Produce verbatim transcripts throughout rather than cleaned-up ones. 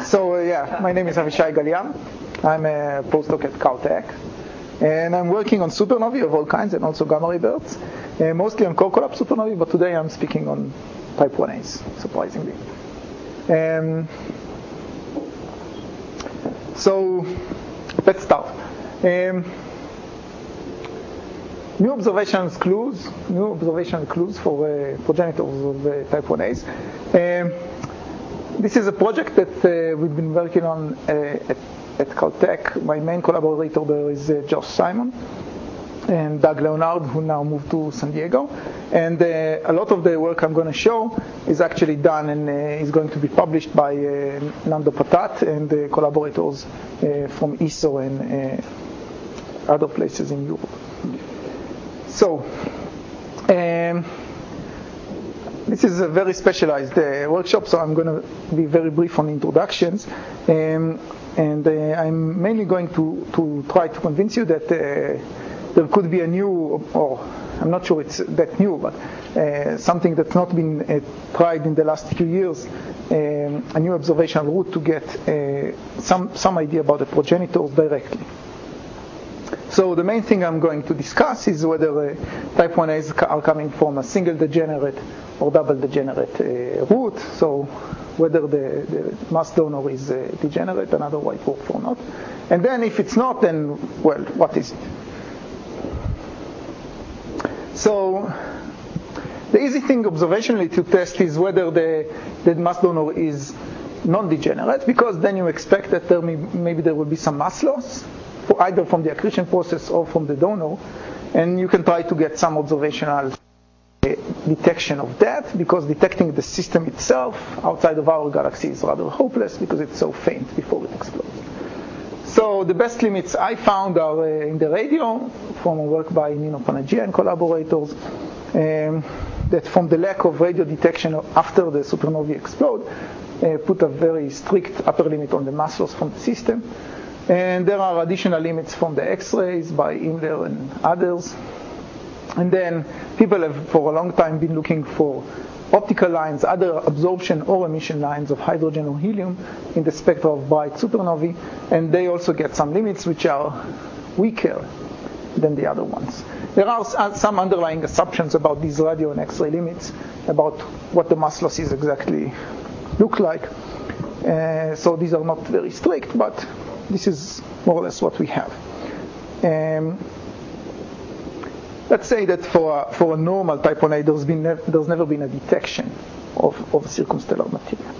So uh, yeah, my name is Avishai Galiam. I'm a postdoc at Caltech, and I'm working on supernovae of all kinds and also gamma ray bursts, uh, mostly on core collapse supernovae, but today I'm speaking on type one A's, surprisingly. Um, so let's start. Um, new observations clues, new observation clues for uh, progenitors of uh, type one A's. Um, this is a project that uh, we've been working on uh, at, at Caltech. My main collaborator there is uh, Josh Simon and Doug Leonard, who now moved to San Diego. And uh, a lot of the work I'm going to show is actually done and uh, is going to be published by uh, Nando Patat and uh, collaborators uh, from I S O and uh, other places in Europe. So, um, this is a very specialized uh, workshop, so I'm going to be very brief on introductions. Um, and uh, I'm mainly going to, to try to convince you that uh, there could be a new, or I'm not sure it's that new, but uh, something that's not been uh, tried in the last few years, um, a new observational route to get uh, some, some idea about the progenitors directly. So the main thing I'm going to discuss is whether uh, type one A's are coming from a single degenerate or double degenerate uh, root, so whether the, the mass donor is uh, degenerate, another white dwarf or not. And then if it's not, then, well, what is it? So the easy thing observationally to test is whether the, the mass donor is non-degenerate, because then you expect that there may, maybe there will be some mass loss, for either from the accretion process or from the donor, and you can try to get some observational detection of that, because detecting the system itself outside of our galaxy is rather hopeless because it's so faint before it explodes. So the best limits I found are uh, in the radio, from work by Nino Panagia and collaborators, um, that from the lack of radio detection after the supernovae explode, uh, put a very strict upper limit on the mass loss from the system. And there are additional limits from the X-rays by Imler and others. And then people have for a long time been looking for optical lines, other absorption or emission lines of hydrogen or helium in the spectra of bright supernovae, and they also get some limits which are weaker than the other ones. There are some underlying assumptions about these radio and X-ray limits, about what the mass losses exactly look like. Uh, so these are not very strict, but this is more or less what we have. Um, let's say that for a, for a normal type one A, there's, been ne- there's never been a detection of, of circumstellar material.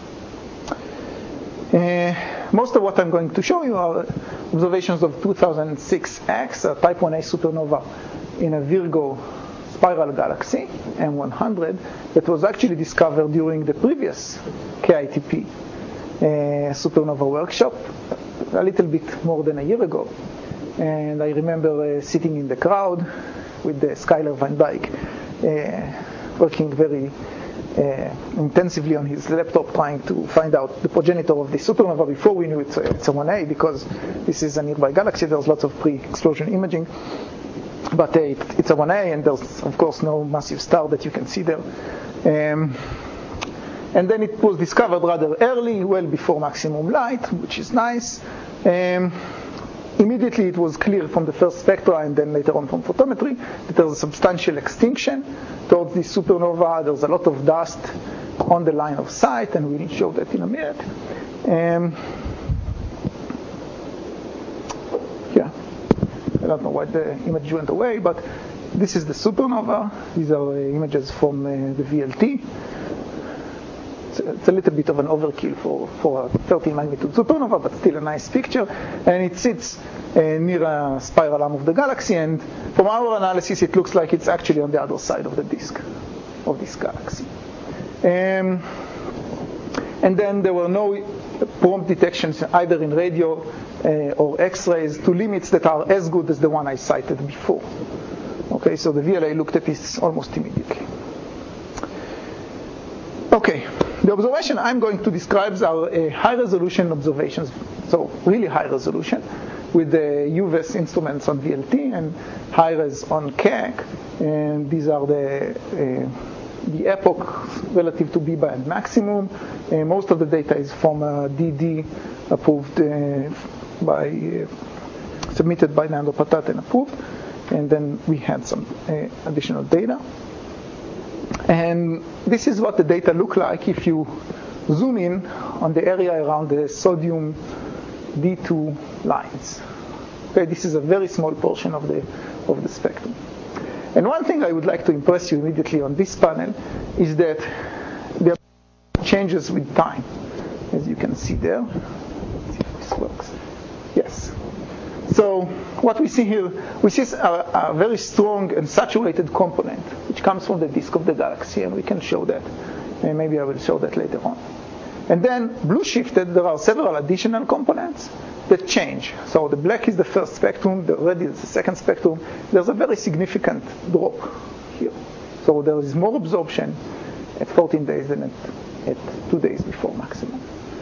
Uh, most of what I'm going to show you are observations of two thousand six X, a type one A supernova in a Virgo spiral galaxy, M one hundred, that was actually discovered during the previous K I T P uh, supernova workshop, a little bit more than a year ago. And I remember uh, sitting in the crowd with the Skyler Van Dyke, uh, working very uh, intensively on his laptop, trying to find out the progenitor of the supernova before we knew it's a, it's a one A, because this is a nearby galaxy. There's lots of pre-explosion imaging. But uh, it, it's a one A, and there's, of course, no massive star that you can see there. Um, And then it was discovered rather early, well before maximum light, which is nice. Um, immediately it was clear from the first spectra and then later on from photometry that there's a substantial extinction towards this supernova. There's a lot of dust on the line of sight, and we'll show that in a minute. Um, yeah, I don't know why the image went away, but this is the supernova. These are uh, images from uh, the V L T. It's a little bit of an overkill for, for a thirteen magnitude supernova, but still a nice picture. And it sits uh, near a spiral arm of the galaxy, and from our analysis it looks like it's actually on the other side of the disk of this galaxy. Um, and then there were no prompt detections either in radio uh, or X-rays to limits that are as good as the one I cited before. Okay, so the V L A looked at this almost immediately. Okay, the observation I'm going to describe are uh, high-resolution observations, so really high resolution, with the U V E S instruments on V L T and high-res on Keck, and these are the uh, the epoch relative to B band maximum. Uh, most of the data is from uh, D D approved uh, by, uh, submitted by Leandro Patat and approved. And then we had some uh, additional data. And this is what the data look like if you zoom in on the area around the sodium D two lines. Okay, this is a very small portion of the of the spectrum. And one thing I would like to impress you immediately on this panel is that there are changes with time, as you can see there. Let's see if this works. Yes. So what we see here, we see a, a very strong and saturated component, which comes from the disk of the galaxy, and we can show that. And maybe I will show that later on. And then blue shifted, there are several additional components that change. So the black is the first spectrum, the red is the second spectrum. There's a very significant drop here. So there is more absorption at fourteen days than at, at two days before maximum.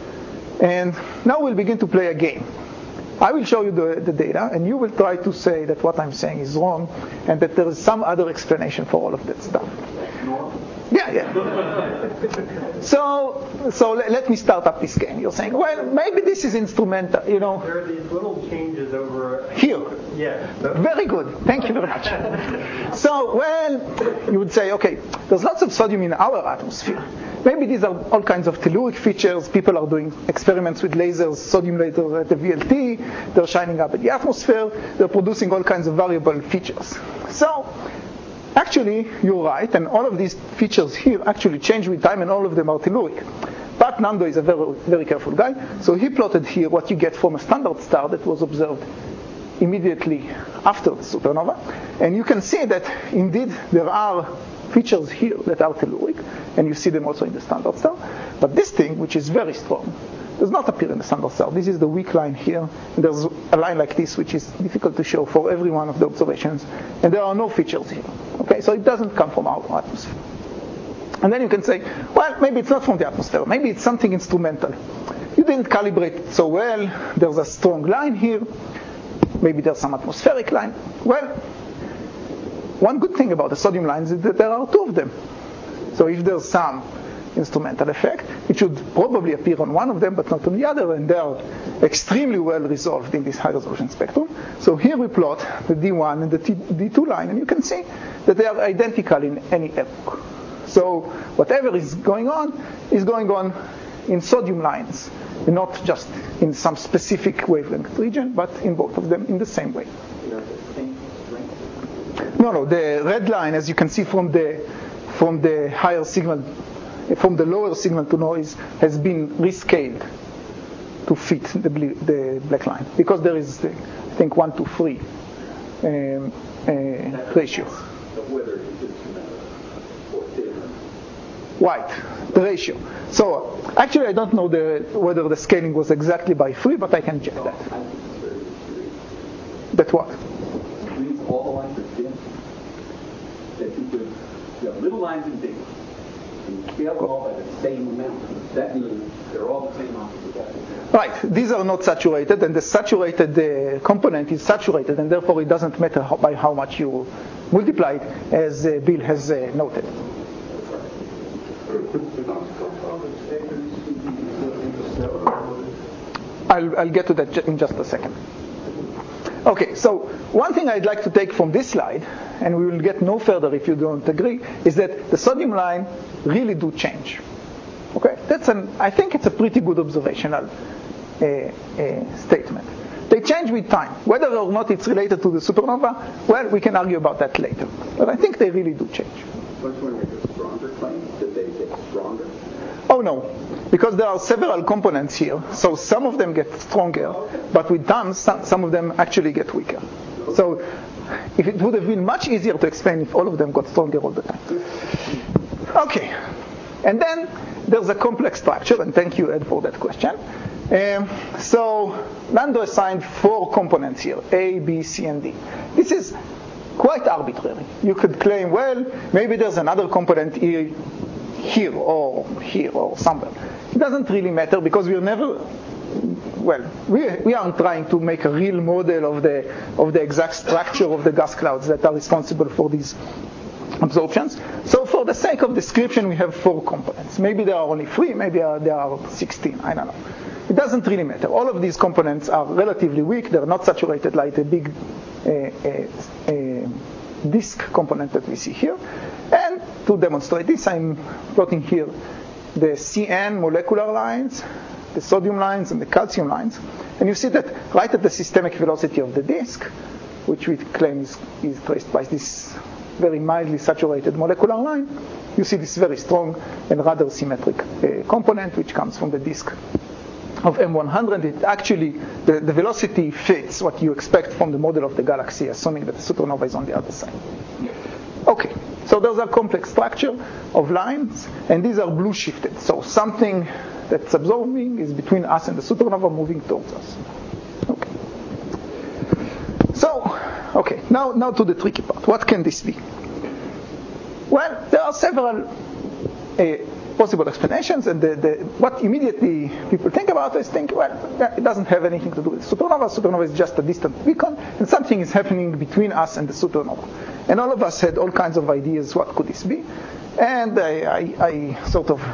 And now we'll begin to play a game. I will show you the, the data, and you will try to say that what I'm saying is wrong, and that there is some other explanation for all of that stuff. Yeah, yeah. So, so let, let me start up this game. You're saying, well, maybe this is instrumental, you know. There are these little changes over here. Yeah. Very good. Thank you very much. So, well, you would say, okay, there's lots of sodium in our atmosphere. Maybe these are all kinds of telluric features. People are doing experiments with lasers, sodium lasers at the V L T. They're shining up at the atmosphere. They're producing all kinds of variable features. So, actually, you're right, and all of these features here actually change with time, and all of them are telluric. But Nando is a very, very careful guy, so he plotted here what you get from a standard star that was observed immediately after the supernova. And you can see that, indeed, there are features here that are telluric, and you see them also in the standard star. But this thing, which is very strong, does not appear in the standard star. This is the weak line here, and there's a line like this which is difficult to show for every one of the observations, and there are no features here. Okay, so it doesn't come from our atmosphere. And then you can say, well, maybe it's not from the atmosphere, maybe it's something instrumental. You didn't calibrate so well, there's a strong line here, maybe there's some atmospheric line. Well, one good thing about the sodium lines is that there are two of them. So if there's some instrumental effect, it should probably appear on one of them but not on the other, and they are extremely well resolved in this high resolution spectrum. So here we plot the D one and the D two line, and you can see that they are identical in any epoch. So whatever is going on is going on in sodium lines, and not just in some specific wavelength region, but in both of them in the same way. No, no, the red line, as you can see from the from the higher signal, from the lower signal to noise, has been rescaled to fit the, ble- the black line, because there is, I think, one to three um, uh, ratio. Right, the ratio. So actually, I don't know the, whether the scaling was exactly by three, but I can check that. That what? It means all the lines are thin. That you could, you have little lines and big. And you scale them all by the same amount. That means they're all the same amount together. Right, these are not saturated, and the saturated uh, component is saturated, and therefore it doesn't matter how, by how much you multiply it, as uh, Bill has uh, noted. I'll, I'll get to that in just a second. Okay, so one thing I'd like to take from this slide, and we will get no further if you don't agree, is that the sodium line really do change. Okay, that's an, I think it's a pretty good observational uh, uh, statement. They change with time. Whether or not it's related to the supernova, well, we can argue about that later. But I think they really do change. Which one are the stronger claims? Did they get stronger? Oh no, because there are several components here. So some of them get stronger, but with time, some, some of them actually get weaker. So if it would have been much easier to explain if all of them got stronger all the time. Okay, and then there's a complex structure, and thank you, Ed, for that question. Um, so Lando assigned four components here, A, B, C, and D. This is quite arbitrary. You could claim, well, maybe there's another component here, here or here or somewhere. It doesn't really matter, because we're never, well, we we aren't trying to make a real model of the of the exact structure of the gas clouds that are responsible for these absorptions. So for the sake of description, we have four components. Maybe there are only three, maybe there are sixteen, I don't know. It doesn't really matter. All of these components are relatively weak. They're not saturated like the big uh, uh, uh, disk component that we see here. And to demonstrate this, I'm plotting here the C N molecular lines, the sodium lines, and the calcium lines. And you see that right at the systemic velocity of the disk, which we claim is, is traced by this very mildly saturated molecular line, you see this very strong and rather symmetric uh, component, which comes from the disk of M one hundred. It actually, the, the velocity fits what you expect from the model of the galaxy, assuming that the supernova is on the other side. Okay, so those are complex structure of lines, and these are blue shifted. So something that's absorbing is between us and the supernova moving towards us. Okay. So, okay, now, now to the tricky part. What can this be? Well, there are several uh, possible explanations, and the, the, what immediately people think about is think, well, it doesn't have anything to do with supernova. Supernova is just a distant beacon, and something is happening between us and the supernova. And all of us had all kinds of ideas, what could this be? And I, I, I sort of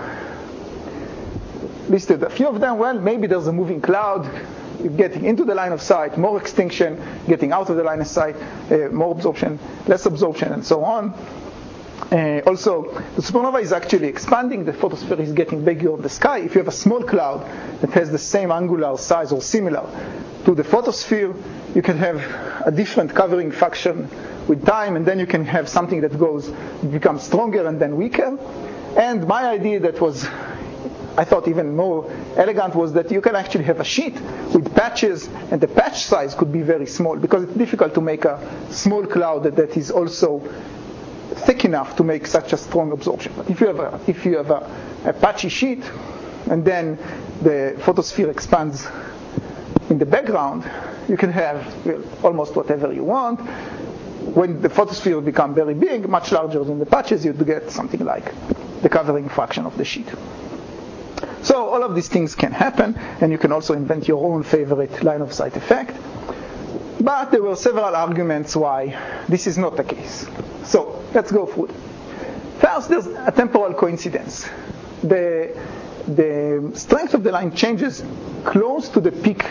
listed a few of them. Well, maybe there's a moving cloud, getting into the line of sight, more extinction, getting out of the line of sight, uh, more absorption, less absorption, and so on. Uh, also, the supernova is actually expanding. The photosphere is getting bigger in the sky. If you have a small cloud that has the same angular size or similar to the photosphere, you can have a different covering function with time, and then you can have something that goes, becomes stronger and then weaker. And my idea that was, I thought even more elegant, was that you can actually have a sheet with patches, and the patch size could be very small, because it's difficult to make a small cloud that, that is also thick enough to make such a strong absorption. But if you have a, if you have a, a patchy sheet, and then the photosphere expands in the background, you can have well, almost whatever you want. When the photosphere becomes very big, much larger than the patches, you'd get something like the covering fraction of the sheet. So all of these things can happen, and you can also invent your own favorite line of sight effect. But there were several arguments why this is not the case. So let's go through it. First, there's a temporal coincidence. The, the strength of the line changes close to the peak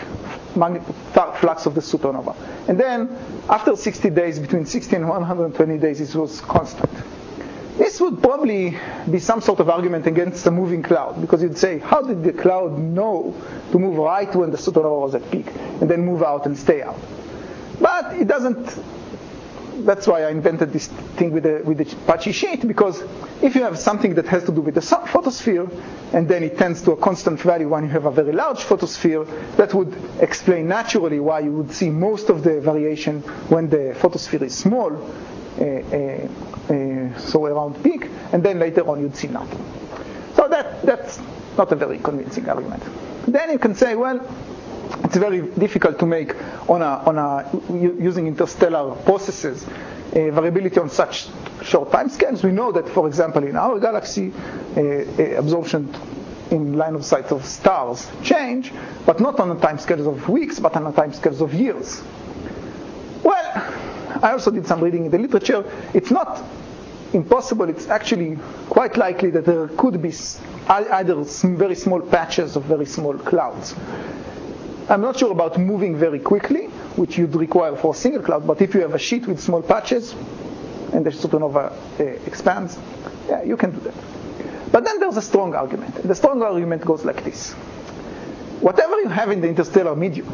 flux of the supernova. And then after sixty days, between sixty and one hundred twenty days, it was constant. This would probably be some sort of argument against a moving cloud, because you'd say, how did the cloud know to move right when the supernova was at peak and then move out and stay out? But it doesn't. That's why I invented this thing with the, with the patchy sheet, because if you have something that has to do with the photosphere, and then it tends to a constant value when you have a very large photosphere, that would explain naturally why you would see most of the variation when the photosphere is small, uh, uh, uh, so around peak, and then later on you'd see nothing. So that that's not a very convincing argument. Then you can say, well, it's very difficult to make on a, on a using interstellar processes uh, variability on such short time scales. We know that, for example, in our galaxy, uh, uh, absorption in line of sight of stars change, but not on the time scales of weeks, but on the time scales of years. Well, I also did some reading in the literature. It's not impossible. It's actually quite likely that there could be either very small patches of very small clouds. I'm not sure about moving very quickly, which you'd require for a single cloud, but if you have a sheet with small patches and the supernova uh, expands, yeah, you can do that. But then there's a strong argument. And the strong argument goes like this. Whatever you have in the interstellar medium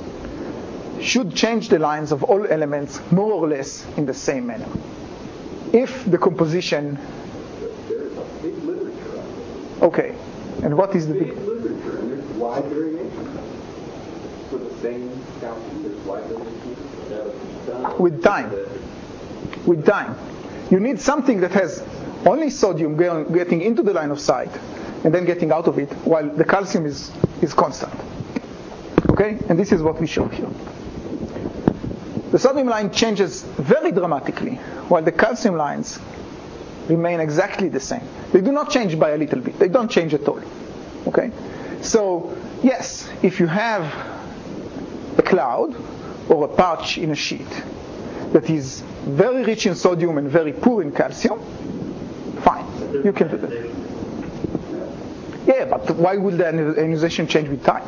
should change the lines of all elements more or less in the same manner. If the composition... There's a big literature. Okay. And what is the big... Big literature, and there's wide variation. For the same calculus, there's wide variation. With time. With time. You need something that has only sodium getting into the line of sight and then getting out of it, while the calcium is, is constant. Okay? And this is what we show here. The sodium line changes very dramatically, while the calcium lines remain exactly the same. They do not change by a little bit. They don't change at all. Okay? So, yes, if you have a cloud or a patch in a sheet, that is very rich in sodium and very poor in calcium, fine, you can do that. Yeah, but why would the ionization change with time?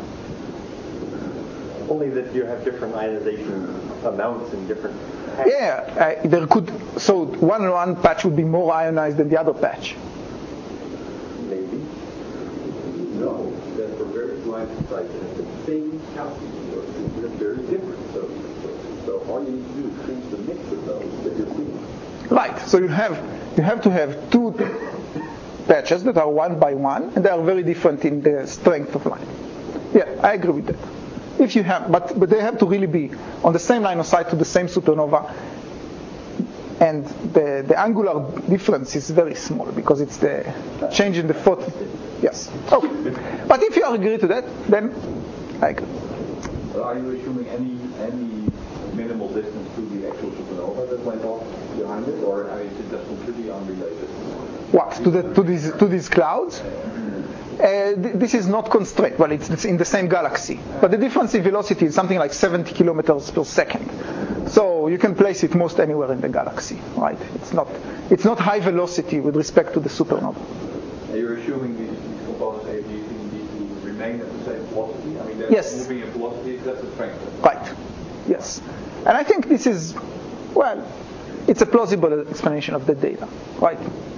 Only that you have different ionization amounts in different patches. Yeah, uh, there could, so one one patch would be more ionized than the other patch. Maybe. No, that for various lines of sight that have the same calcium sources, they're very different. So, so, so all you need to do is change the mix of those that you're seeing. Right, so you have you have to have two patches that are one by one, and they are very different in the strength of line. Yeah, I agree with that. If you have, but but they have to really be on the same line of sight to the same supernova, and the the angular difference is very small because it's the change in the photon. Yes. Okay. But if you agree to that, then I agree. But are you assuming any any minimal distance to the actual supernova that went off behind it, or I mean, is it just completely unrelated? What to the to these to these clouds? Uh, th- this is not constrained. Well, it's, it's in the same galaxy, but the difference in velocity is something like seventy kilometers per second. So you can place it most anywhere in the galaxy, right? It's not it's not high velocity with respect to the supernova. And you're assuming these, these components A, B, C, and D to remain at the same velocity? I mean, they're Yes. moving in velocity, that's the strength. Right. Yes. And I think this is, well, it's a plausible explanation of the data, right?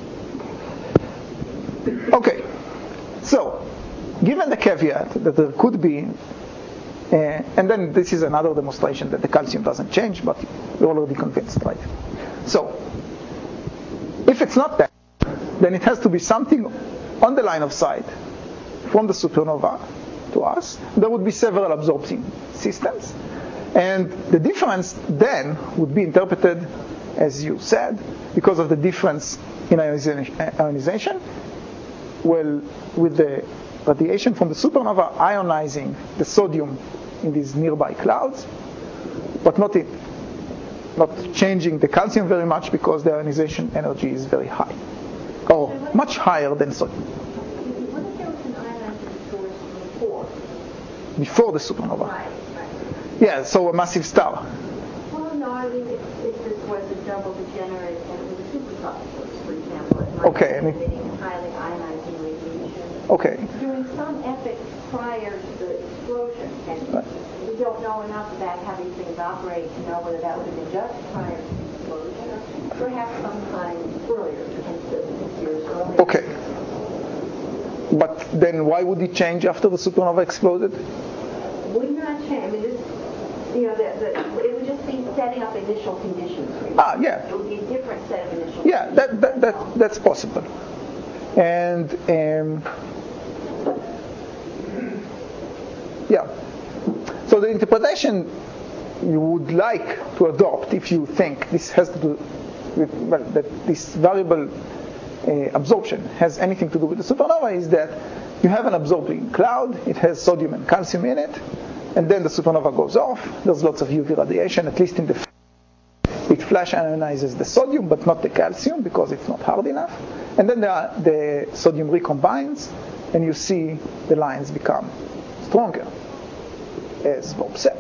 Okay. So, given the caveat that there could be, uh, and then this is another demonstration that the calcium doesn't change, but you're already convinced, right? So, if it's not that, then it has to be something on the line of sight from the supernova to us. There would be several absorption systems, and the difference then would be interpreted, as you said, because of the difference in ionization. Well, with the radiation from the supernova ionizing the sodium in these nearby clouds, but not in, not changing the calcium very much because the ionization energy is very high, or much higher than sodium. What if there was an ionizing source before? Before the supernova. Right, right. Yeah, so a massive star. Well, no, I mean, if, if this was a double degenerate and it was a supersonic source, for example, it might Okay, be and it- emitting highly ionizing radiation Okay. during some epoch prior to the explosion. And Right. we don't know enough about how these things operate to know whether that would have been just prior to the explosion or perhaps sometime earlier, ten to six years earlier. Okay. But then why would it change after the supernova exploded? Would not change. I mean, this, you know, the, the, it would just be setting up initial conditions. For you. Ah, yeah. It would be a different set of initial Yeah, conditions. that, that, that that's possible. And um, yeah, so the interpretation you would like to adopt, if you think this has to do with, well, that this variable uh, absorption has anything to do with the supernova, is that you have an absorbing cloud, it has sodium and calcium in it, and then the supernova goes off. There's lots of U V radiation, at least in the it flash ionizes the sodium, but not the calcium because it's not hard enough. And then the, the sodium recombines, and you see the lines become stronger, as Bob said.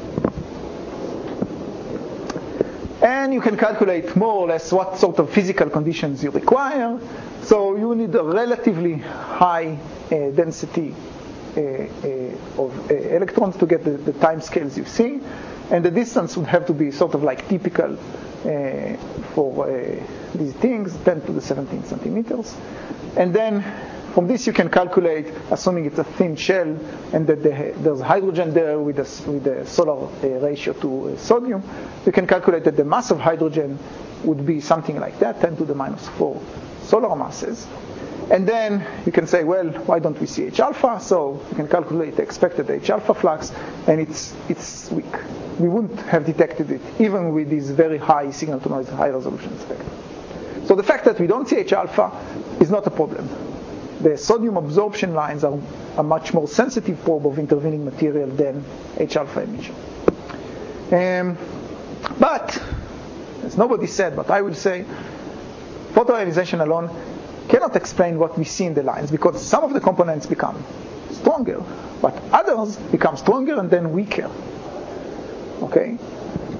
And you can calculate more or less what sort of physical conditions you require. So you need a relatively high uh, density uh, uh, of uh, electrons to get the, the time scales you see. And the distance would have to be sort of like typical uh, for uh, these things, ten to the seventeen centimeters. And then from this you can calculate, assuming it's a thin shell and that the, there's hydrogen there with a, with a solar uh, ratio to uh, sodium, you can calculate that the mass of hydrogen would be something like that, ten to the minus four solar masses. And then you can say, well, why don't we see H alpha? So you can calculate the expected H alpha flux, and it's it's weak. We wouldn't have detected it even with these very high signal to noise, high resolution spectra. So the fact that we don't see H alpha is not a problem. The sodium absorption lines are a much more sensitive probe of intervening material than H alpha emission. Um, but, as nobody said, but I will say, photoionization alone cannot explain what we see in the lines, because some of the components become stronger, but others become stronger and then weaker. Okay?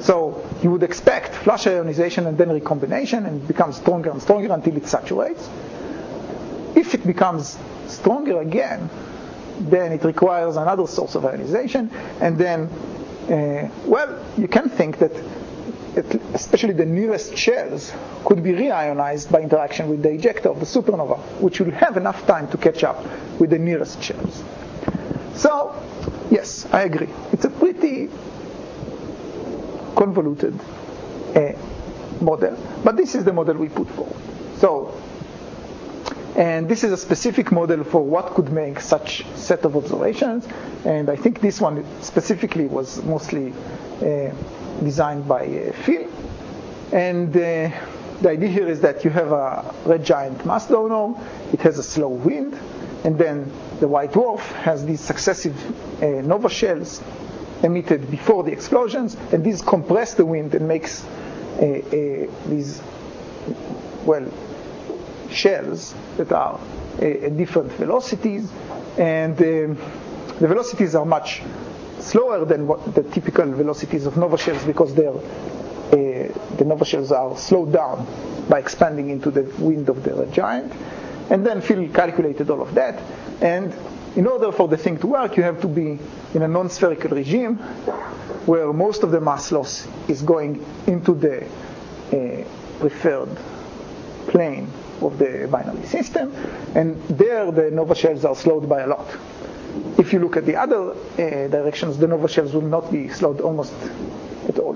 So you would expect flash ionization and then recombination, and it becomes stronger and stronger until it saturates. If it becomes stronger again, then it requires another source of ionization, and then, uh, well, you can think that it, especially the nearest shells could be reionized by interaction with the ejector of the supernova, which will have enough time to catch up with the nearest shells. So, yes, I agree. It's a pretty convoluted uh, model, but this is the model we put forward. So, and this is a specific model for what could make such set of observations, and I think this one specifically was mostly uh, designed by uh, Phil. And uh, the idea here is that you have a red giant mass donor, it has a slow wind, and then the white dwarf has these successive uh, nova shells emitted before the explosions, and these compress the wind and makes uh, uh, these, well, shells that are uh, at different velocities, and um, the velocities are much slower than what the typical velocities of nova shells, because they're, uh, the nova shells are slowed down by expanding into the wind of the red giant. And then Phil calculated all of that, and in order for the thing to work, you have to be in a non-spherical regime where most of the mass loss is going into the uh, preferred plane of the binary system, and there the nova shells are slowed by a lot. If you look at the other uh, directions, the nova shells will not be slowed almost at all.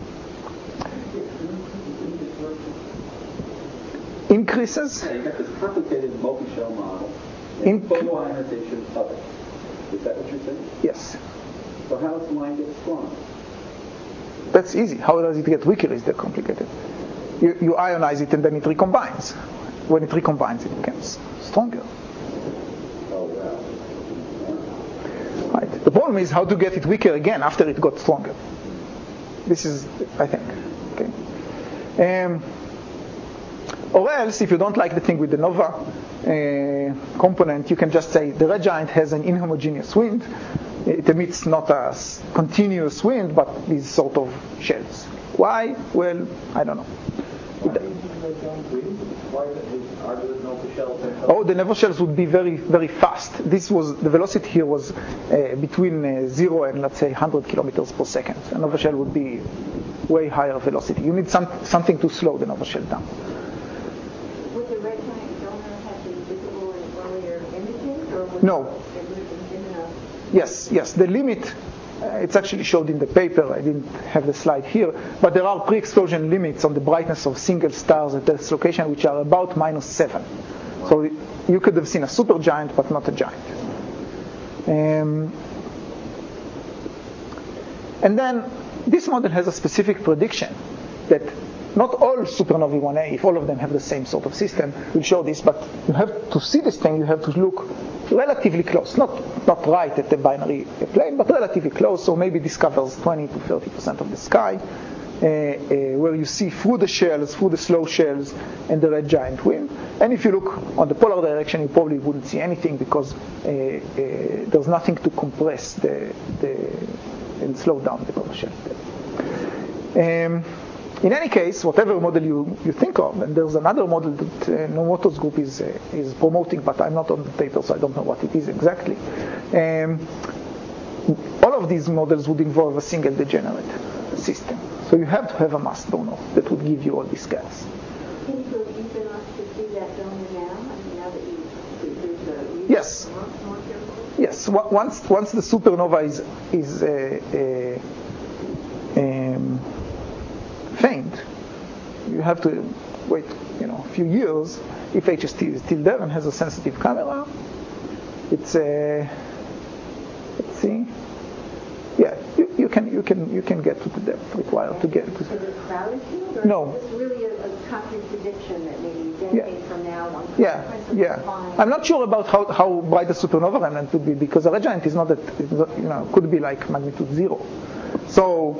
Increases? Yeah, you got this complicated multi-shell model, In- and photoionization of it. Is that what you're saying? Yes. So how does the line get strong? That's easy. How does it get weaker is the complicated. You, you ionize it and then it recombines. When it recombines, it becomes stronger. Oh, wow. Right. The problem is how to get it weaker again after it got stronger. This is, I think. Okay. Um, or else, if you don't like the thing with the nova uh, component, you can just say the red giant has an inhomogeneous wind. It emits not a continuous wind, but these sort of shells. Why? Well, I don't know. Oh, the nova shells would be very, very fast. This was the velocity here was uh, between uh, zero and let's say one hundred kilometers per second. A nova shell would be way higher velocity. You need some something to slow the nova shell down. Would the red giant donor have been visible in earlier images, or would No. it would have been dim enough? Yes, yes. The limit. Uh, it's actually showed in the paper. I didn't have the slide here, but there are pre-explosion limits on the brightness of single stars at this location, which are about minus seven. So you could have seen a supergiant, but not a giant. Um, and then this model has a specific prediction that not all supernovae one A, if all of them have the same sort of system, will show this, but you have to see this thing, you have to look relatively close, not not right at the binary plane, but relatively close, so maybe this covers twenty to thirty percent of the sky, uh, uh, where you see through the shells, through the slow shells, and the red giant wind. And if you look on the polar direction, you probably wouldn't see anything, because uh, uh, there's nothing to compress the, the and slow down the polar shell. Um, In any case, whatever model you, you think of, and there's another model that uh, Nomoto's group is uh, is promoting, but I'm not on the paper, so I don't know what it is exactly. Um, all of these models would involve a single degenerate system. So you have to have a mass donor that would give you all these gas. Can you go deep enough to see that donor now? I mean, now that you, there's a... Yes. More carefully? Yes. Once once the supernova is is uh, uh, um, faint, you have to wait, you know, a few years. If H S T is still there and has a sensitive camera, it's a. Uh, let's see. Yeah, you, you can you can you can get to the depth required to get to. Is it crowded field, or No. is this really a, a concrete prediction that maybe a Yeah. decade from now, one Yeah, principle yeah. fine? I'm not sure about how, how bright the supernova remnant would be, because a red giant is not that, you know, could be like magnitude zero. So,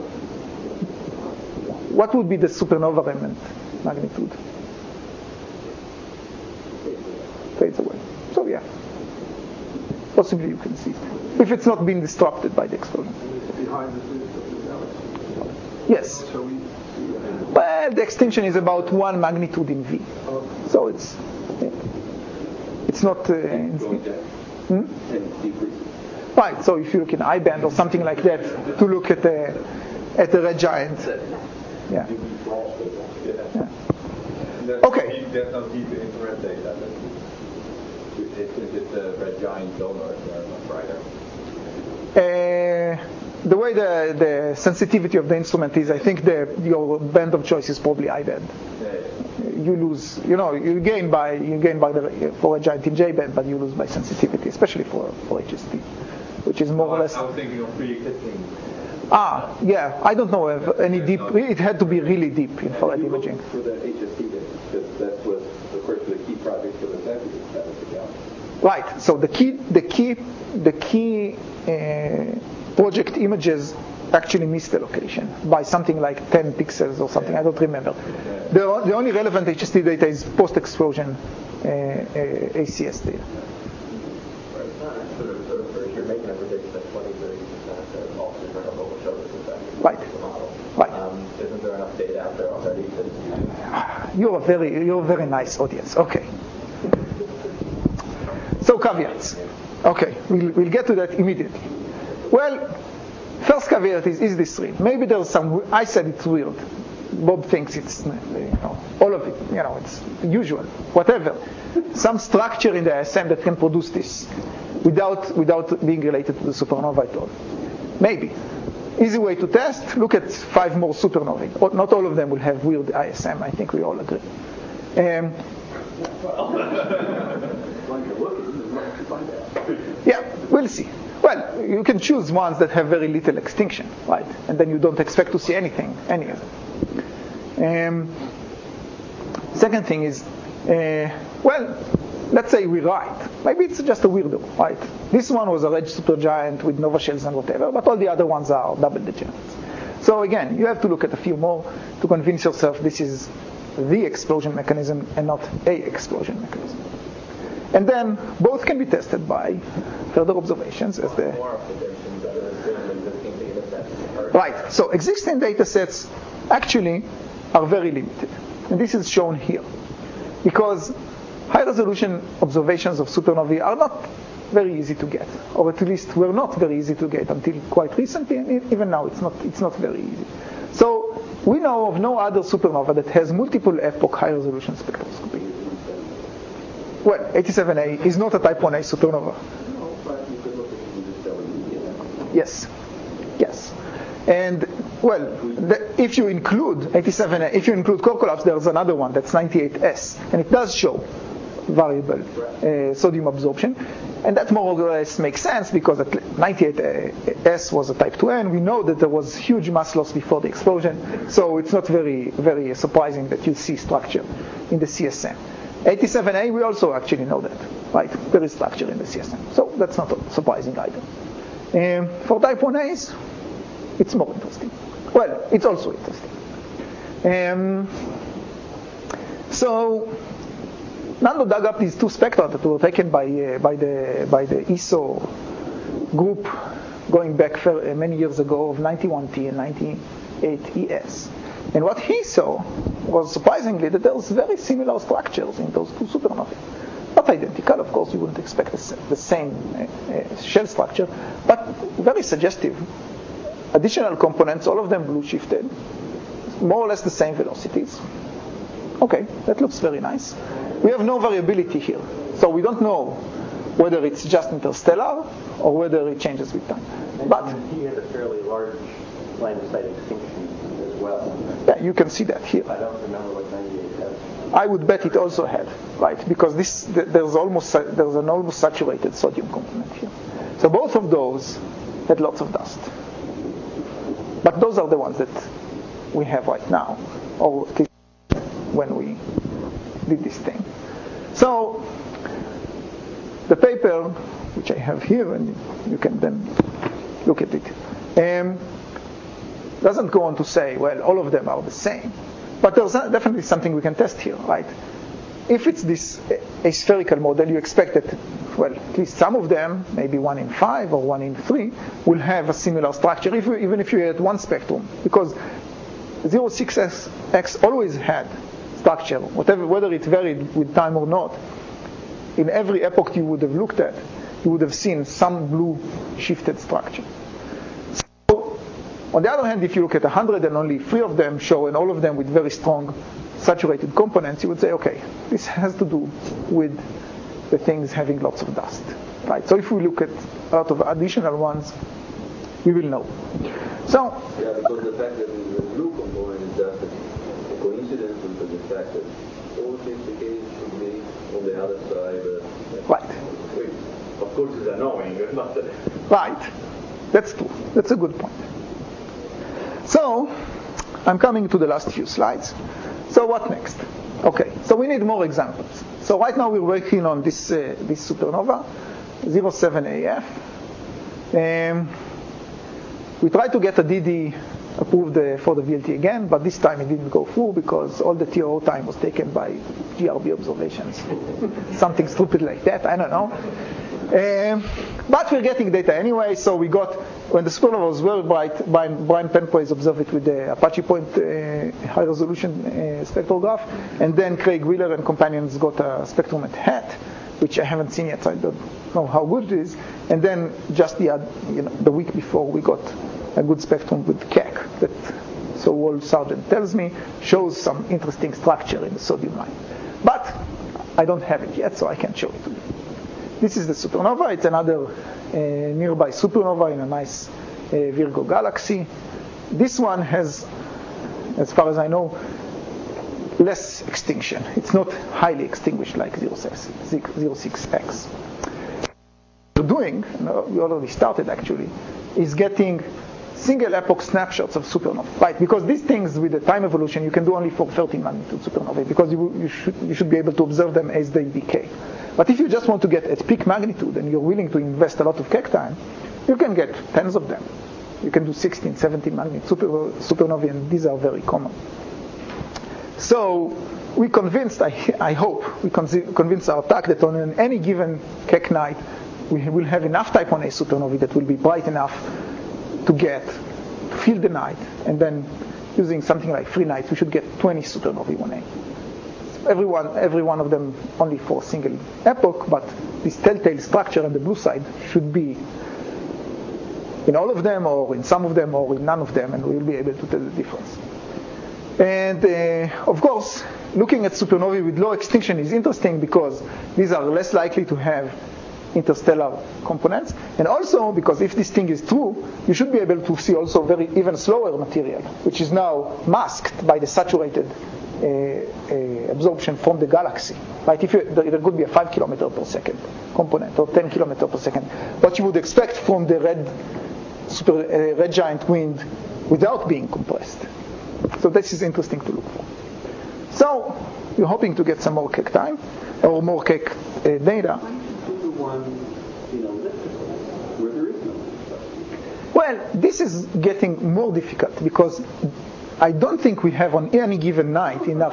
what would be the supernova remnant magnitude? Fades away. So yeah, possibly you can see if it's not being disrupted by the explosion. Behind the scenes of the galaxy. Yes. Well, the extinction is about one magnitude in V. So it's it's not. Uh, hmm? Right. So if you look in I band or something like that to look at the at the red giant. Yeah. yeah. Okay. There's no deep infrared data. If it's a red giant donor, they're much brighter. Uh, the way the, the sensitivity of the instrument is, I think the, your band of choice is probably I band. Yeah, yeah. You lose, you know, you gain by you gain by the for a giant in J band, but you lose by sensitivity, especially for for H S T, which is more no, or less. I was thinking of pre-existing. Ah, yeah. I don't know if any deep. It had to be really deep infrared you imaging. For the H S T, because that's what, of course, the key project for the census that was the job. Right. So the key, the key, the key uh, project images actually missed the location by something like ten pixels or something. I don't remember. The, the only relevant H S T data is post-explosion uh, uh, A C S data. If you're making a prediction of twenty, thirty percent of all supernova will show this effect. Right. The model. Right. Um, isn't there enough data out there already to? You're a very, you're a very nice audience. Okay. So caveats. Okay, we'll, we'll get to that immediately. Well, first caveat is, is this real? Maybe there's some, I said it's weird. Bob thinks it's, you know, all of it, you know, it's usual, whatever. Some structure in the I S M that can produce this without, without being related to the supernova at all. Maybe. Easy way to test, look at five more supernovae. Not all of them will have weird I S M, I think we all agree. Um, yeah, we'll see. Well, you can choose ones that have very little extinction, right? And then you don't expect to see anything, any of them. Um, second thing is, uh, well, let's say we're right. Maybe it's just a weirdo, right? This one was a red supergiant with nova shells and whatever, but all the other ones are double degenerates. So again, you have to look at a few more to convince yourself this is the explosion mechanism and not a explosion mechanism. And then both can be tested by further observations as the... More observations that are in existing data sets. Right, so existing data sets actually are very limited. And this is shown here. Because high-resolution observations of supernovae are not very easy to get, or at least were not very easy to get until quite recently, and even now it's not, it's not very easy. So we know of no other supernova that has multiple epoch high-resolution spectroscopy. Well, eighty-seven A is not a type one A supernova. Yes, yes. And, well, the, if you include eighty-seven A, if you include core collapse, there's another one, that's ninety-eight S, and it does show variable uh, sodium absorption. And that more or less makes sense because at ninety-eight S was a type two N. We know that there was huge mass loss before the explosion, so it's not very, very surprising that you see structure in the C S M. eighty-seven A, we also actually know that, right? There is structure in the C S M, so that's not surprising either. Um, for type one A's, it's more interesting. Well, it's also interesting. Um, so, Nando dug up these two spectra that were taken by uh, by the by the E S O group going back for, uh, many years ago of ninety-one T and ninety-eight E S. And what he saw was surprisingly that there's very similar structures in those two supernovae. Not identical, of course, you wouldn't expect the same uh, uh, shell structure, but very suggestive. Additional components, all of them blue shifted, more or less the same velocities. Okay, that looks very nice. We have no variability here, so we don't know whether it's just interstellar or whether it changes with time. But he had a fairly large line of sight extinction as well. Yeah, you can see that here. I don't remember what ninety-eight has. I would bet it also had, right? Because this there's almost there's an almost saturated sodium component here. So both of those had lots of dust. But those are the ones that we have right now, or at least when we did this thing. So the paper, which I have here, and you can then look at it, um, doesn't go on to say, well, all of them are the same. But there's definitely something we can test here, right? If it's this aspherical model, you expect that, well, at least some of them, maybe one in five or one in three, will have a similar structure, if you, even if you had one spectrum. Because zero six X always had structure, whatever, whether it varied with time or not. In every epoch you would have looked at, you would have seen some blue shifted structure. So, on the other hand, if you look at one hundred and only three of them show, and all of them with very strong saturated components, you would say, okay, this has to do with the things having lots of dust. Right? So if we look at a lot of additional ones, we will know. So, yeah, because the fact that the blue component is just a coincidence with the fact that all things the case should be on the other side. Uh, right. Which, of course, is annoying, but right. That's true. That's a good point. So, I'm coming to the last few slides. So what next? Okay, so we need more examples. So right now we're working on this uh, this supernova, zero seven A F. Um, we tried to get a D D approved uh, for the V L T again, but this time it didn't go through because all the T O O time was taken by G R B observations. Something stupid like that, I don't know. Um, but we're getting data anyway, so we got, when the supernova was very bright, Brian, Brian Penpoise observed it with the Apache Point uh, high resolution uh, spectrograph, and then Craig Wheeler and companions got a spectrum at H A T, which I haven't seen yet, so I don't know how good it is. And then just the, you know, the week before, we got a good spectrum with Keck that, so Walt Sargent tells me, shows some interesting structure in the sodium line. But I don't have it yet, so I can't show it to you. This is the supernova. It's another uh, nearby supernova in a nice uh, Virgo galaxy. This one has, as far as I know, less extinction. It's not highly extinguished like zero six X. What we're doing, we already started actually, is getting single epoch snapshots of supernovae, right? Because these things with the time evolution you can do only for thirteen magnitude supernovae, because you, you should you should be able to observe them as they decay. But if you just want to get at peak magnitude and you're willing to invest a lot of Keck time, you can get tens of them. You can do sixteen, seventeen magnitude super, supernovae, and these are very common. So we convinced, I, I hope, we convinced our T A C that on any given Keck night, we will have enough type one A supernovae that will be bright enough to get, to fill the night, and then using something like three nights, we should get twenty supernovae one A. Every one, every one of them only for a single epoch, but this telltale structure on the blue side should be in all of them, or in some of them, or in none of them, and we'll be able to tell the difference. And uh, of course, looking at supernovae with low extinction is interesting because these are less likely to have interstellar components, and also because if this thing is true, you should be able to see also very even slower material, which is now masked by the saturated uh, uh, absorption from the galaxy. Right? If you, there could be a five kilometer per second component or ten kilometer per second, what you would expect from the red super uh, red giant wind without being compressed. So this is interesting to look for. So you're hoping to get some more Keck time or more Keck uh, data. One, you know, where there is no. Well, this is getting more difficult because I don't think we have on any given night enough.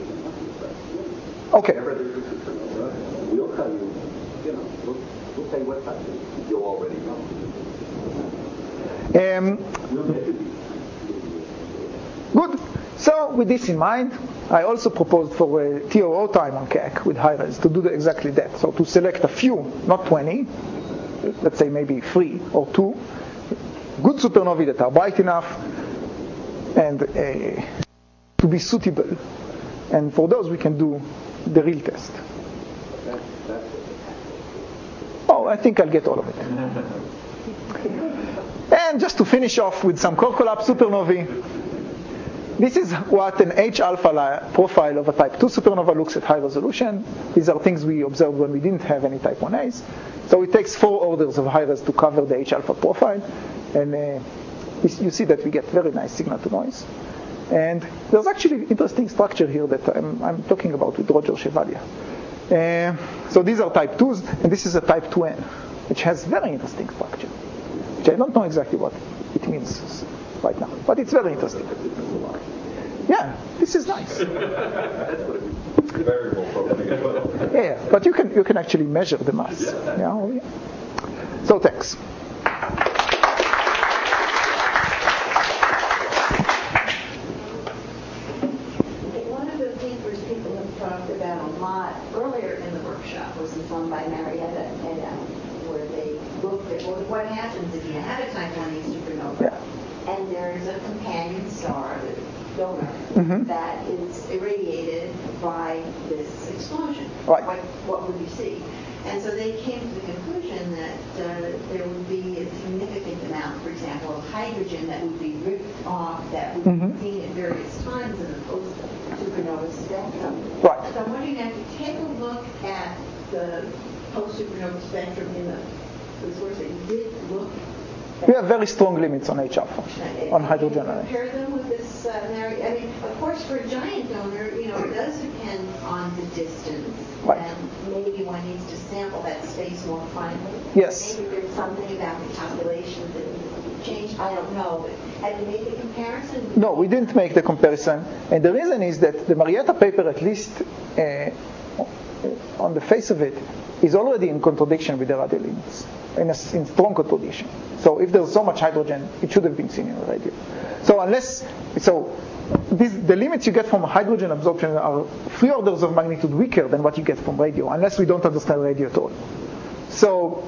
Okay. We'll tell you, you know, we'll, we'll say what type you'll already know. Um, We'll measure these. Good. So with this in mind, I also proposed for a T O O time on Keck with high-res to do the, exactly that. So to select a few, not twenty, let's say maybe three or two, good supernovae that are bright enough and uh, to be suitable. And for those we can do the real test. Oh, I think I'll get all of it. And just to finish off with some core collapse supernovae, this is what an H-alpha profile of a type two supernova looks at high resolution. These are things we observed when we didn't have any type one A's. So it takes four orders of high-res to cover the H-alpha profile. And uh, you see that we get very nice signal to noise. And there's actually interesting structure here that I'm, I'm talking about with Roger Chevalier. Uh, so these are type twos, and this is a type two N, which has very interesting structure, which I don't know exactly what it means right now, but it's very interesting. Yeah, this is nice. Variable probably as well. Yeah, but you can you can actually measure the mass. Yeah. Oh, yeah. So thanks. there's a companion star, the donor, Mhm. that is irradiated by this explosion. Right. What, what would you see? And so they came to the conclusion that uh, there would be a significant amount, for example, of hydrogen that would be ripped off that would Mhm. be seen at various times in the post-supernova spectrum. Right. So I'm wondering if you take a look at the post-supernova spectrum in the, the source that you did look at. We have very strong limits on H alpha, on hydrogen. Can you compare them with this? Uh, Mary? I mean, of course, for a giant donor, you know, it does depend on the distance, Right. and maybe one needs to sample that space more finely. Yes. Maybe there's something about the calculations that needs to be changed. I don't know. But have you made the comparison? No, we didn't make the comparison, and the reason is that the Marietta paper, at least uh, on the face of it, is already in contradiction with the radio limits, in, a, in strong contradiction. So if there's so much hydrogen, it should have been seen in the radio. So unless, so this, the limits you get from hydrogen absorption are three orders of magnitude weaker than what you get from radio, unless we don't understand radio at all. So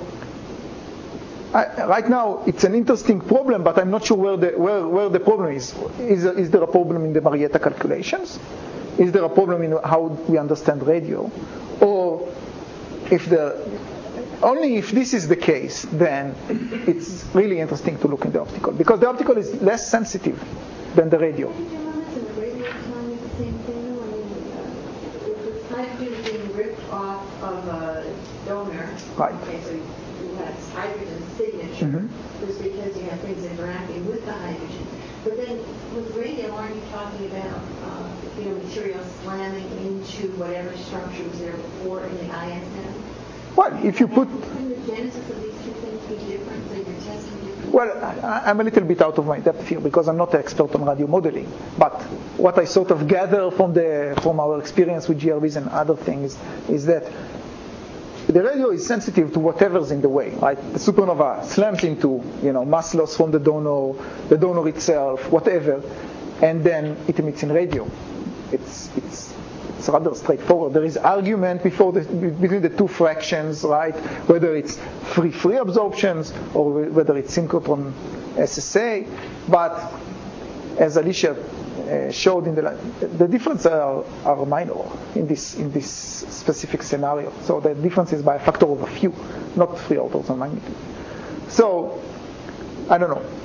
I, right now, it's an interesting problem, but I'm not sure where the where, where the problem is. Is, is there a problem in the Marietta calculations? Is there a problem in how we understand radio? Or if the only if this is the case, then it's really interesting to look in the optical, because the optical is less sensitive than the radio. Hydrogen limits and the radio time is the same thing. I mean, uh, if this hydrogen is being ripped off of a donor, Right. okay, so you have hydrogen signature, Mhm. just because you have things interacting with the hydrogen. But then with radio, aren't you talking about uh, you know, material slamming into whatever structure was there before in the I S M? Well, if you put Couldn't the genesis of these two things be different, so you're testing different? Well, I, I'm a little bit out of my depth here because I'm not an expert on radio modeling. But what I sort of gather from the from our experience with G R Bs and other things is that the radio is sensitive to whatever's in the way, right? The supernova slams into, you know, mass loss from the donor, the donor itself, whatever, and then it emits in radio. It's it's it's rather straightforward. There is argument before the, between the two fractions, right? Whether it's free-free absorptions or whether it's synchrotron S S A. But as Alicia uh, showed in the the differences are, are minor in this in this specific scenario. So the difference is by a factor of a few, not three orders of magnitude. So I don't know.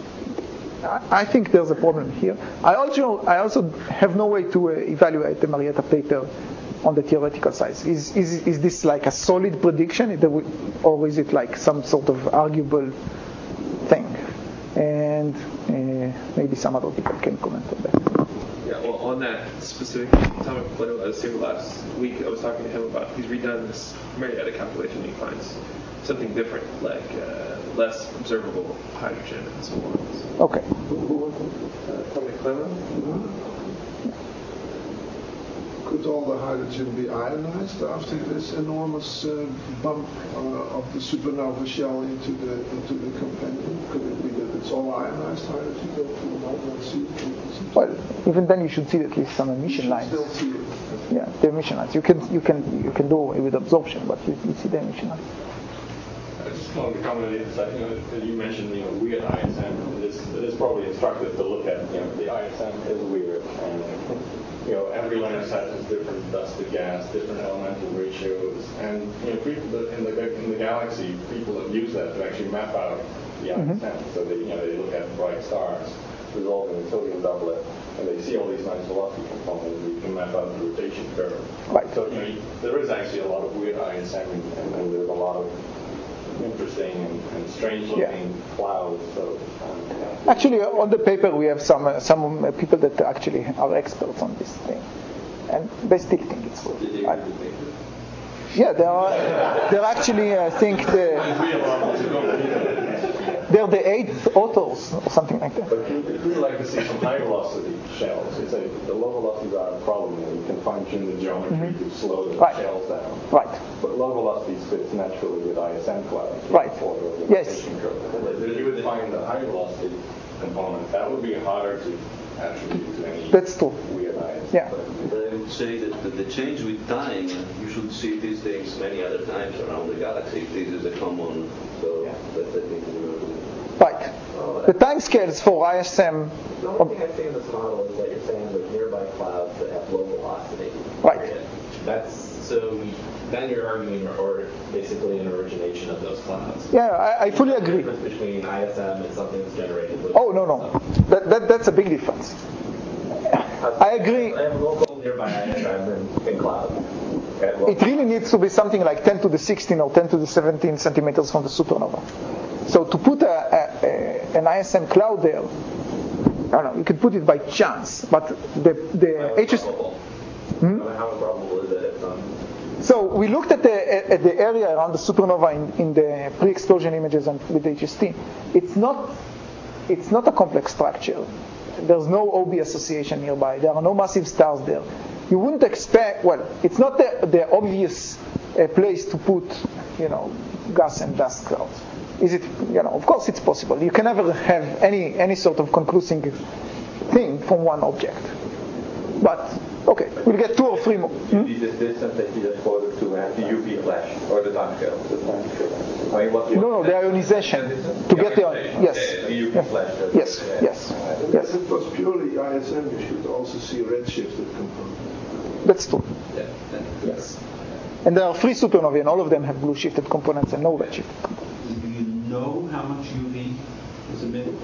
I think there's a problem here. I also I also have no way to uh, evaluate the Marietta paper on the theoretical side. Is is is this like a solid prediction, or is it like some sort of arguable thing? And uh, maybe some other people can comment on that. Yeah, well, on that specific topic, I was saying last week, I was talking to him about he's redone this Marietta calculation. He finds something different, like uh, less observable hydrogen and so on. Okay. Uh, Tommy Clement? Could all the hydrogen be ionized after this enormous uh, bump uh, of the supernova shell into the into the companion? Could it be that it's all ionized hydrogen that you might not see? Well, even then you should see at least some emission lines. Still see it. Yeah, the emission lines. You can you can you can do it with absorption, but you, you see the emission lines. I just wanted to comment on the other side. You know, as you mentioned, you know, weird I S M. It is, it is probably instructive to look at. You know, the I S M is weird, and you know, every liner set is different dust to gas, different elemental ratios, and you know, people in the in the galaxy, people have used that to actually map out the I S M. Mm-hmm. So they, you know, they look at bright stars resolving in sodium doublet, and they see all these nice velocity components. You can map out the rotation curve. Right. So you know, there is actually a lot of weird I S M, and, and there's a lot of interesting and, and strange-looking yeah. clouds. So, um, yeah. Actually, on the paper we have some uh, some uh, people that actually are experts on this thing, and they still think it's weird. Did you read the paper? Yeah, they are. They're actually, I think, the they're the eighth authors or something like that. But we'd really like to see some high-velocity shells. It's a, the low velocities are a problem. You can fine-tune the geometry mm-hmm. to slow the right. shells down. Right. But low velocities fits naturally with I S M clouds. Right. The Yes. Curve. If you would find the high-velocity component, that would be harder to attribute to any That's true. weird I S M. Yeah. But I would say that the, the change with time, you should see these things many other times around the galaxy. This is a common, so yeah. that's I think. Right. Uh, the timescales for I S M. The only thing I see in this model is that you're saying there's nearby clouds that have low velocity. Right. Period. That's so. Then you're arguing or basically an origination of those clouds. Yeah, I, I fully agree. The difference between I S M and something that's generated with. Oh no no, that, that that's a big difference. I agree. I have local nearby I S M and, and cloud. It really needs to be something like ten to the sixteen or ten to the seventeen centimeters from the supernova. So to put a, a, a, an I S M cloud there, I don't know, you could put it by chance, but the the H S. Hmm? How improbable is it? If, um, So we looked at the at the area around the supernova in, in the pre-explosion images and with H S T. It's not it's not a complex structure. There's no O B association nearby. There are no massive stars there. You wouldn't expect. Well, it's not the, the obvious uh, place to put, you know, gas and dust clouds. Is it? You know, of course it's possible. You can never have any any sort of conclusive thing from one object. But okay, we'll get two or three more. Hmm? This distance that you just quoted to have the U V flash or the time scale. The time scale. I mean, what No, no, the ionization to get the yes, the U V flash. yes, yes, yes. If it was purely I S M, you should also see redshifted components. That's true. yeah. Yes. And there are three supernovae, and all of them have blue shifted components and no red shifted components. Do you know how much U V is emitted?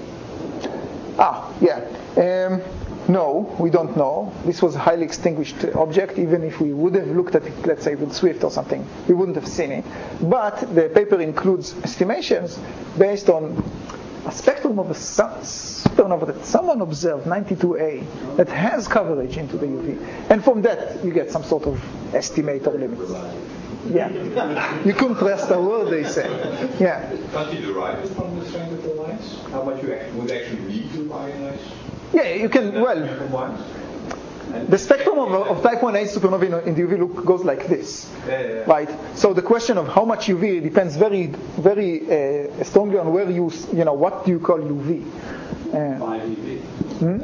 Ah, yeah. Um, no, we don't know. This was a highly extinguished object. Even if we would have looked at it, let's say with Swift or something, we wouldn't have seen it. But the paper includes estimations based on a spectrum of a supernova that someone observed, ninety-two A, that has coverage into the U V. And from that, you get some sort of estimate or limits. Yeah. You couldn't trust a word they say. Yeah. Can't you derive it from the strength of the lines? How much you actually, would actually need to ionize? Yeah, you can, well, the spectrum of, of type one A supernovae in the U V look goes like this, Yeah, yeah, yeah. right? So the question of how much U V depends very, very uh, strongly on where you, you know, what do you call U V? Uh, Five U V. hmm?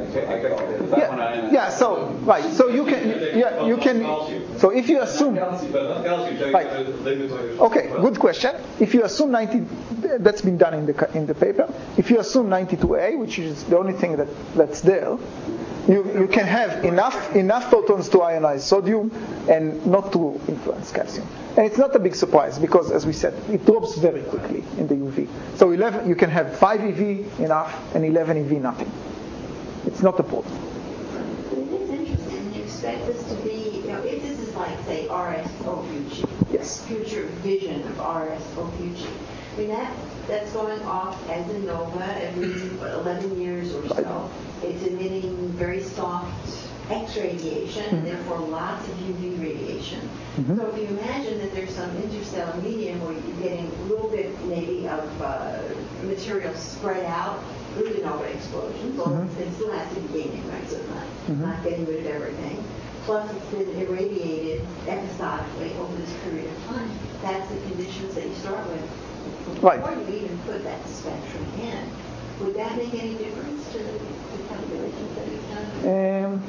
Yeah, yeah. So right. So you can, yeah, you can. So if you assume, right. Okay, good question. If you assume ninety, that's been done in the in the paper. If you assume ninety-two A, which is the only thing that that's there, you you can have enough enough photons to ionize sodium and not to influence calcium. And it's not a big surprise because, as we said, it drops very quickly in the U V. So eleven, you can have five E V enough and eleven E V nothing. It's not a problem. It is interesting. You expect this to be, you know, if this is like, say, R S O Fuji, Yes. future vision of R S O Fuji, I mean, that, that's going off as a nova every what, eleven years or so. It's emitting very soft X radiation, and therefore lots of U V radiation. Mm-hmm. So if you imagine that there's some interstellar medium where you're getting a little bit maybe of uh, material spread out through the nova explosions, although Mm-hmm. it still has to be gaining, right? So it's not, Mm-hmm. not getting rid of everything. Plus it's been irradiated episodically over this period of time. That's the conditions that you start with. Right. Before you even put that spectrum in, would that make any difference to the, the calculations that you've done? Um,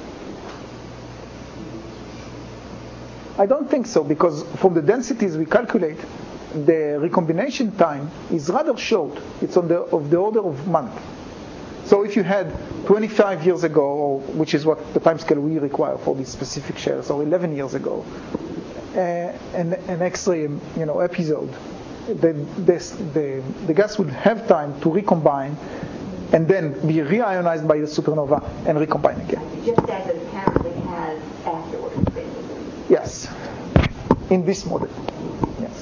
I don't think so, because from the densities we calculate, the recombination time is rather short. It's on the of the order of month. So if you had twenty-five years ago, or which is what the timescale we require for these specific shells, or eleven years ago, uh, an, an X-ray, you know, episode, the, this, the the gas would have time to recombine, and then be reionized by the supernova and recombine again. Just as it apparently has afterwards, basically. Yes, in this model. Yes.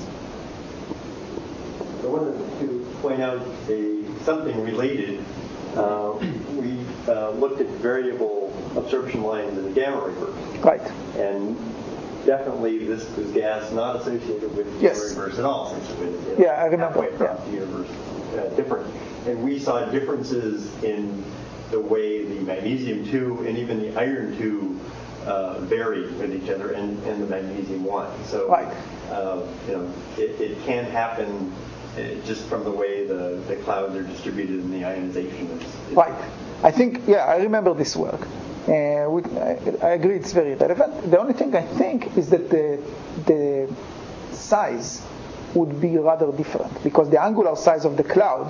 I wanted to point out a, something related. Uh, we uh, looked at variable absorption lines in the gamma reverse. Right. And definitely this was gas not associated with the Yes. gamma reverse at all, since it was you know, Yeah, I remember, halfway across yeah. the universe uh, different. And we saw differences in the way the magnesium two and even the iron two uh, vary with each other, and, and the magnesium one. So, Right. uh, you know, it, it can happen uh, just from the way the, the clouds are distributed and the ionization is. is Right. I think, yeah, I remember this work. Uh, we, I, I agree it's very relevant. The only thing I think is that the, the size would be rather different, because the angular size of the cloud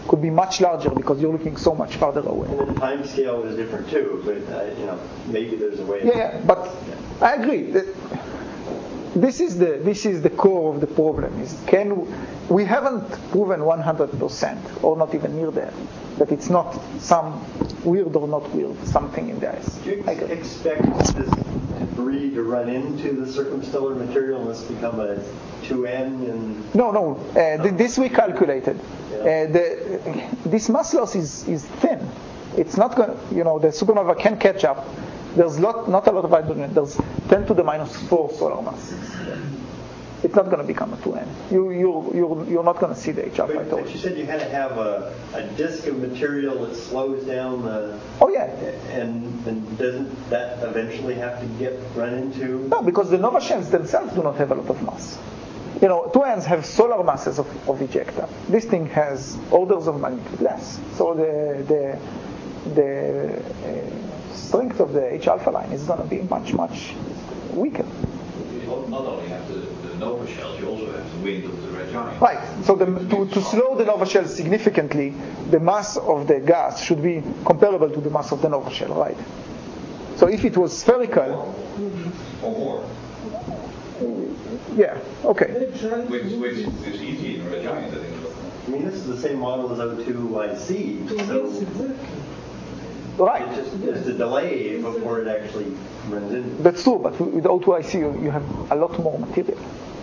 could be much larger because you're looking so much farther away. And the time scale is different too, but uh, you know, maybe there's a way. Yeah, yeah, but I agree. That this is the this is the core of the problem. Is can we haven't proven one hundred percent, or not even near there, that it's not some weird or not weird something in the ice. Do you expect this debris to run into the circumstellar material and this become a two N? And no, no. Uh, th- this we calculated. Uh, the, this mass loss is, is thin. It's not going. You know, the supernova can catch up. There's lot, not a lot of hydrogen. There's ten to the minus four solar masses. It's not going to become a two N. You you you're you're not going to see the H alpha. But, but you said you had to have a, a disk of material that slows down the. Oh yeah. And and doesn't that eventually have to get run into? No, because the nova shells themselves do not have a lot of mass. You know, two Ns have solar masses of, of ejecta. This thing has orders of magnitude less. So the the the uh, strength of the H alpha line is going to be much much weaker. You not only have the, the nova shells, you also have the wind of the red giant. Right. So the, to, to slow the nova shell significantly, the mass of the gas should be comparable to the mass of the nova shell, right? So if it was spherical, or more. Yeah. Okay. Which, which is easy in a red giant, I think. I mean, this is the same model as O two I C, so right. It's just, just a delay before it actually runs in. That's true, but with O two I C, you, you have a lot more material.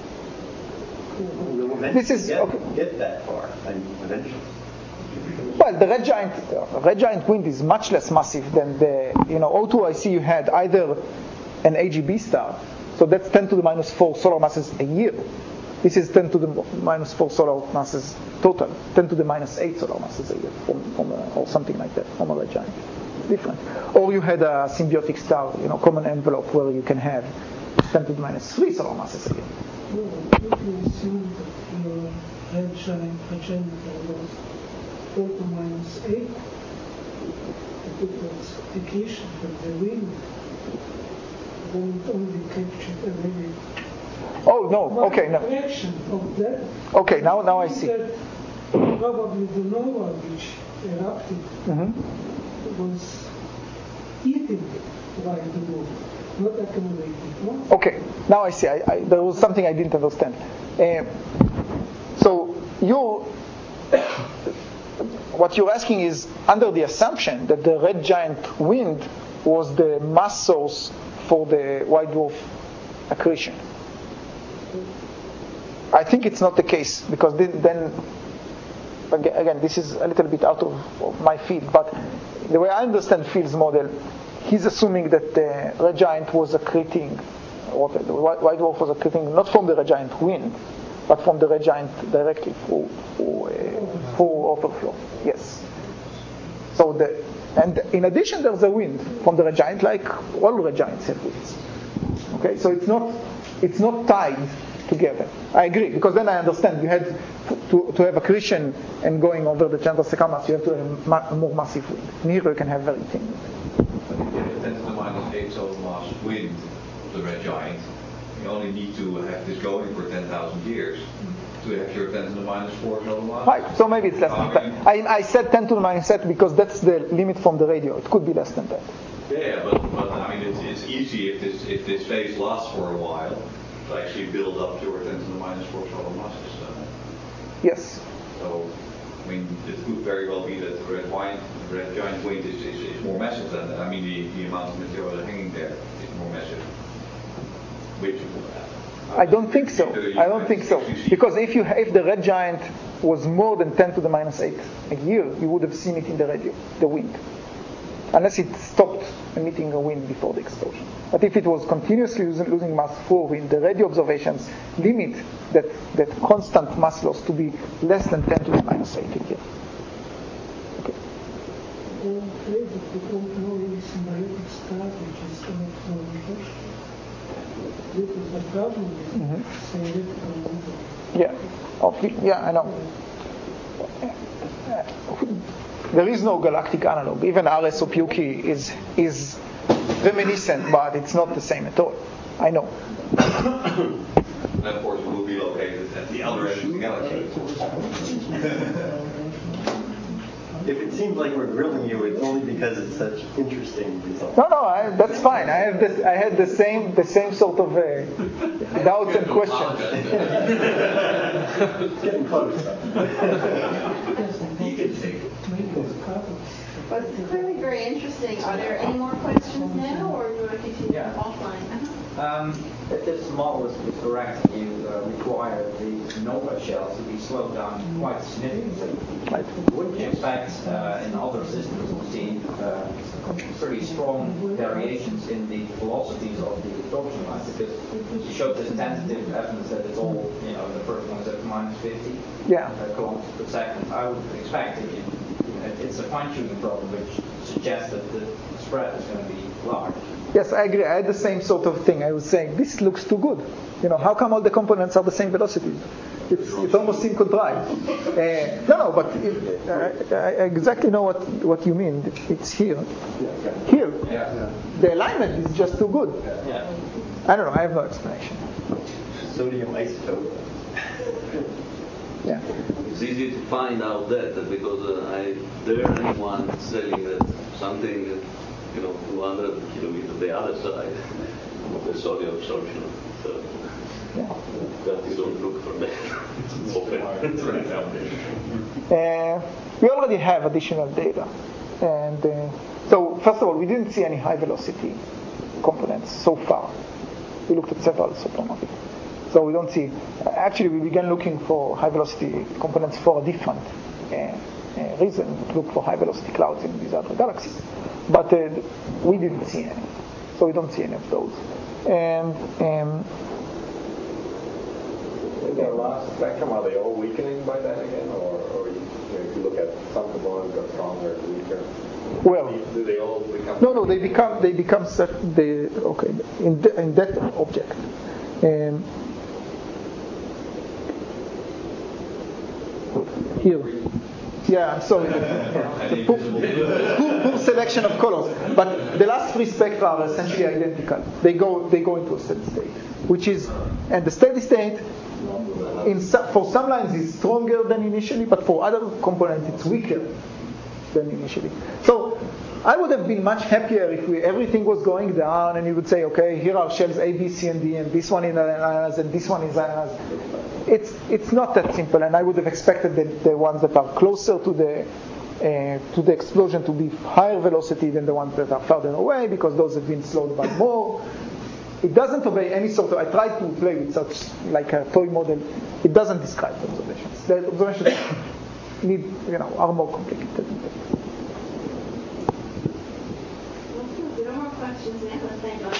We'll this is get, okay. get that far, I mean, eventually. Well, the red giant, uh, red giant wind is much less massive than the, you know, O two I C. You had either an A G B star, so that's ten to the minus four solar masses a year. This is ten to the minus four solar masses total, ten to the minus eight solar masses a year, from, from a, or something like that, from a red giant. Different. Or you had a symbiotic star, you know, common envelope where you can have ten to the minus three solar masses a year. No, if you assume that your red giant progenitor was ten to minus eight, if it was depletion from the wind, then it only captured a very Oh no! Okay, no. fraction of that. Okay, now now I see. That probably the nova which erupted Mm-hmm. was eaten by the moon, not accumulated. No? Okay, now I see. I, I, there was something I didn't understand. Uh, so you, what you're asking is under the assumption that the red giant wind was the mass source for the white dwarf accretion. I think it's not the case, because then, again, this is a little bit out of, of my field, but the way I understand Phil's model, he's assuming that the red giant was accreting, or the white dwarf was accreting not from the red giant wind, but from the red giant directly through, through, uh, through overflow. Yes. So the, and in addition, there's a wind from the red giant, like all red giants have winds. Okay, so it's not, it's not tied together. I agree, because then I understand you had to, to have accretion and going over the Chandrasekhar mass, you have to have ma- a more massive wind. And here you can have very thin wind. But if you have a ten to the minus eight solar mass wind of the red giant, you only need to have this going for ten thousand years to have your ten to the minus four solar mass. Right, so maybe it's less than that. I, I said ten to the minus eight because that's the limit from the radio. It could be less than that. Yeah, but, but I mean, it's, it's easy if this if this phase lasts for a while to actually build up your ten to the minus four solar masses. Uh, yes. So, I mean, it could very well be that the red giant, red giant wind is, is, is more massive than that. I mean, the, the amount of material hanging there is more massive. Which uh, I don't think so. I don't think so. Because if you if the red giant was more than ten to the minus eight a year, you would have seen it in the radio, the wind. Unless it stopped emitting a wind before the explosion. But if it was continuously losing, losing mass for wind, the radio observations limit that, that constant mass loss to be less than ten to the minus eight a year. Okay. I'm afraid that we don't know any symbiotic star which is not from the ocean. This is the problem with mm-hmm. theoretical model. Yeah. Okay. Yeah, I know. There is no galactic analog. Even R S Ophiuchi is is reminiscent, but it's not the same at all. I know. And of course, it will be located at the other end of the galaxy. if it seems like we're grilling you, it's only because it's such interesting results. No, no, I, that's fine. I have this. I had the same, the same sort of uh, doubts and questions. Getting close. You can take it. But it's clearly very interesting. Are there any more questions now, or do you want to continue Yeah. offline? Uh-huh. Um, if this model is, is correct, you uh, require the NOVA shells to be slowed down quite significantly. Right. Wouldn't you expect uh, in other systems to see uh, pretty strong variations in the velocities of the absorption lines? Because you showed this tentative evidence that it's all, you know, the first one is at minus fifty Yeah. uh, kilometers per second. I would expect that you, you know, it's a fine-tuning problem which suggests that the spread is going to be large. Yes, I agree. I had the same sort of thing. I was saying, this looks too good. You know, how come all the components are the same velocity? It's, it almost seems contrived. Uh, no, no, but it, I, I exactly know what, what you mean. It's here. Here. The alignment is just too good. I don't know. I have no explanation. Sodium isotope. Yeah. It's easy to find out that because uh, I dare anyone selling that something, that, you know, two hundred kilometers the other side of the sodium absorption. So Yeah. that you don't look for that. It's open. Uh, we already have additional data. And uh, so, first of all, we didn't see any high velocity components so far. We looked at several supernovae. So we don't see. Actually, we began looking for high velocity components for a different uh, uh, reason. Look for high velocity clouds in these other galaxies, but uh, we didn't see any. So we don't see any of those. And um, in the last spectrum, are they all weakening by then again, or, or you, you know, if you look at some components are stronger, weaker? Well, do they all become? no, no, they become they become such they okay in the, in that object. Um, Here. Yeah, I'm sorry. The poor, poor, poor selection of colors. But the last three spectra are essentially identical. They go they go into a steady state, which is, and the steady state in some, for some lines is stronger than initially, but for other components it's weaker than initially. So I would have been much happier if we, everything was going down and you would say, okay, here are shells A, B, C, and D, and this one is ionized and this one is ionized. It's it's not that simple, and I would have expected that the ones that are closer to the uh, to the explosion to be higher velocity than the ones that are further away, because those have been slowed down more. It doesn't obey any sort of. I tried to play with such like a toy model. It doesn't describe the observations. The observations need, you know, are more complicated. No more questions now. Thank you.